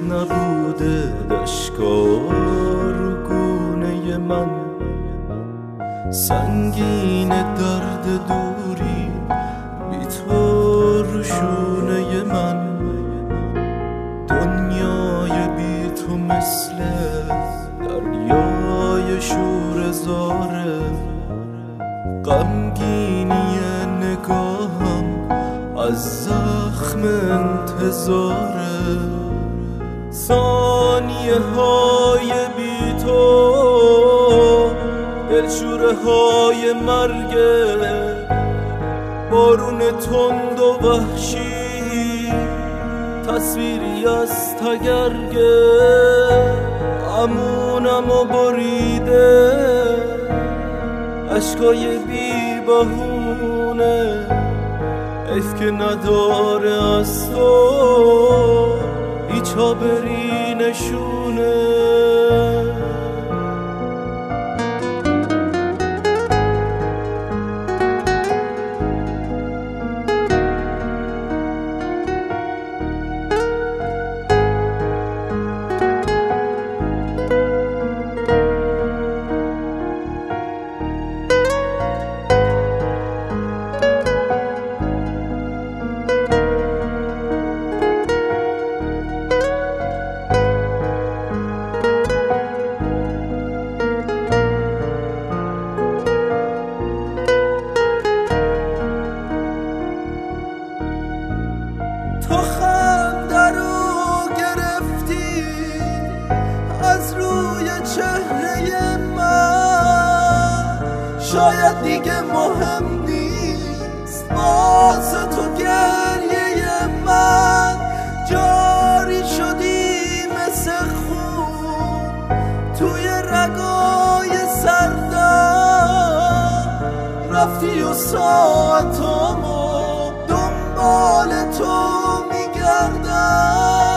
نبوده دشکار گونه من، سنگین درد دوری بی تو روشونه من. دنیای بی تو مثل دریای شور زاره، غمگینی نگاهم از زخم انتظاره. ثانیه های بی تو دلشوره های مرگه، بارون تند و وحشی تصویری از تگرگه. امونم و بریده اشکای بی بهونه، حیف که نداره از تو هیچ بری نشونه. تو خنده رو گرفتی از روی چهره من، شاید دیگه مهم نیست واسه تو گریه من. جاری شدی مثل خون توی رگای سردم، رفتی و ساعتامو دنبال تو میگردم.